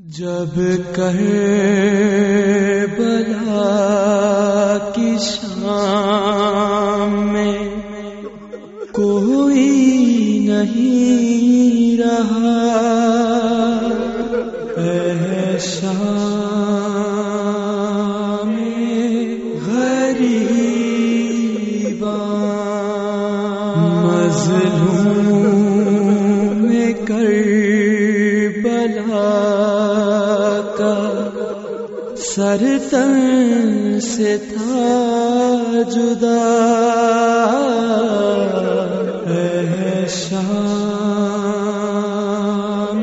جب کربلا کی شام میں کوئی نہیں رہا، اے شام غریباں، مظلوم کربلا کا سر تن سے تھا جدا، اے شام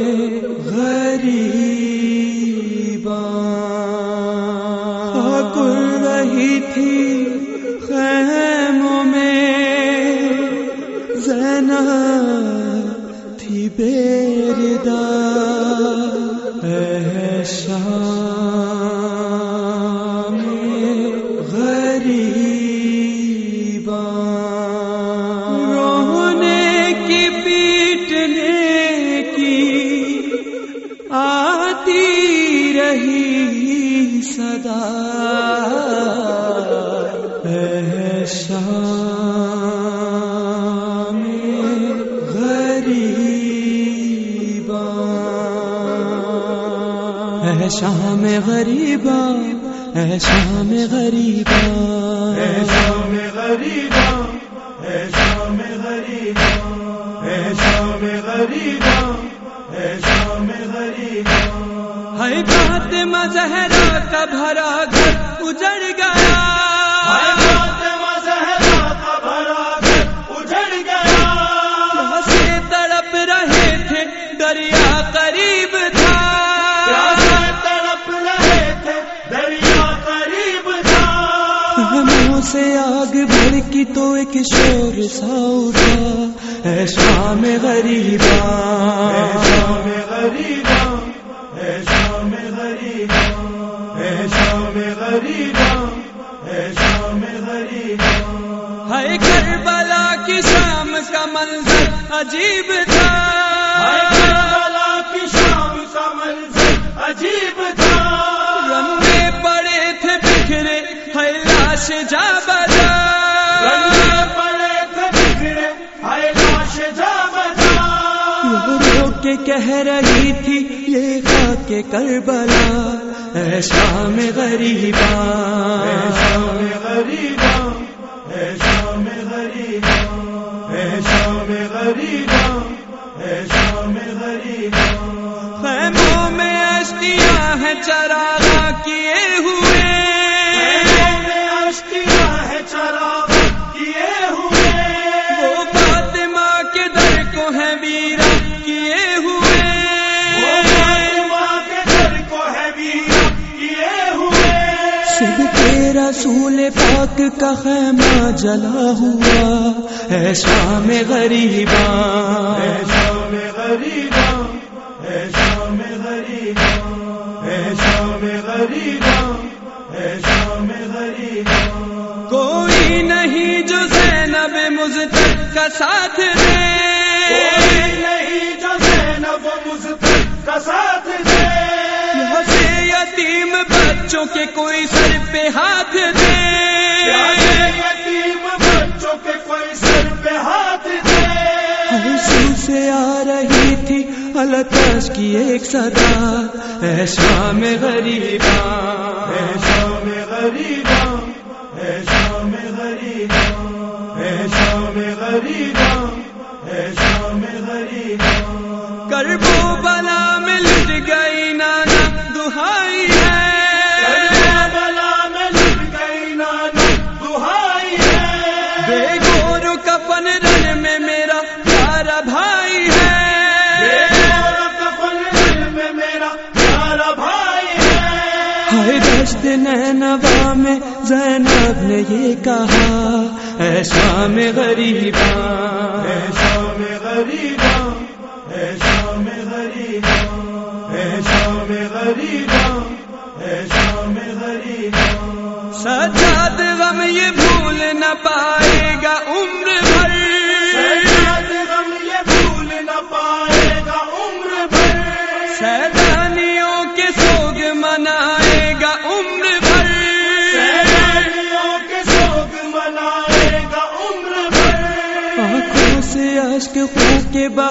غریباں، گل رہی تھی خیموں میں زینب تھی بیردہ، اے شام غریباں، رونے کی پیٹنے کی آتی رہی صدا، اے شام غریباں، اے شام غریباں، اے شام غریباں، اے شام غریباں، اے شام غریباں، اے شام غریباں، اے شام غریباں، ہے فاطمہ زہرا کا بھرا گھر اجڑ گیا، ہے فاطمہ زہرا کا بھرا گھر اجڑ گیا، سے تڑپ رہے تھے دریا قریب تھا، پیاسے تڑپ رہے تھے دریا قریب تھا، ہموں سے آگ بھڑکی تو ایک شور سا اٹھا، اے شام غریباں، اے شام غریباں، اے شام غریباں، اے شام غریباں، اے شام غریباں، ہے کربلا کی شام کا منظر عجیب تھا، ہے کربلا کی شام کا منظر عجیب تھا، رنگے پڑے تھے بکھرے ہے لاش جا بجا، رنگے پڑے تھے بکھرے ہے لاش جا بجا، رو کے کہہ رہی تھی یہ خاک کربلا، اے شام غریباں، اے شام غریباں، اے شام غریباں، اے شام غریباں، اے شام غریباں، خیموں میں اشکیاں ہیں چراغاں کیے ہوئے، اشکیاں ہے چراغ کیے ہوئے، وہ فاطمہ کے در کو ہے ویرا کیے ہوئے، وہ فاطمہ کے در کو ہے ویرا کیے ہوئے، سب کے رسول پاک کا خیمہ جلا ہوا، اے شام غریباں، اے شام غریباں، اے شام غریباں، اے شام غریباں، اے شام غریباں، کوئی نہیں جو زینب مزدر کا ساتھ دے، کوئی نہیں جو زینب مزدر کا ساتھ دے، یہاں سے یتیم بچوں کے کوئی سر پہ ہاتھ دے، پیاسے یتیم بچوں کے کوئی سر پہ ہاتھ دے، آنسو سے آ رہی تھی التش کی ایک صدا، اے شام غریباں، اے شام غریباں، اے شام غریباں، اے شام غریباں، اے شام غریباں، کرب و بلا میں لٹ گئی نانا دہائی ہے، کربلا میں لٹ گئی نانا دہائی ہے، بے گور کفن رن میں میرا پیارا بھائی ہے، بے گور کفن رن میں میرا پیارا بھائی ہے، ہائے دشت نینوا میں زینب نے یہ کہا، اے شام غریباں، اے شام غریباں، اے شام غریباں، اے شام غریباں، اے شام غریباں، سجاد غم یہ بھول نہ پائے گا عمر بھر، سجاد غم یہ بھول نہ پائے گا عمر بھر، سیدانی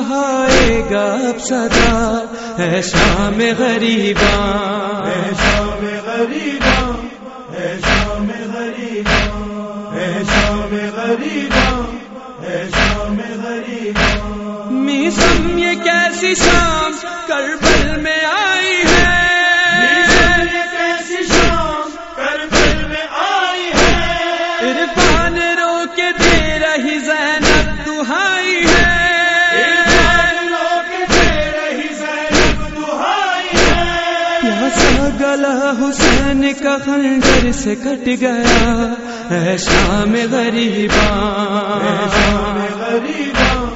بہائے گا اب صدا ہے شام غریباں، ہے شام غریباں، ہے شام غریباں، ہے شام غریباں، ہے شام غریباں۔ میزم یہ کیسی شام کربل میں آئی ہے، یہ کیسی شام کربل میں آئی ہے، عرفان رو کے دے رہی زینب دہائی ہے، عرفان رو کے دے رہی زینب دہائی ہے، پیاسا گلا حسین کا خنجر سے کٹ گیا ہے شام غریباں، ہے شام غریباں،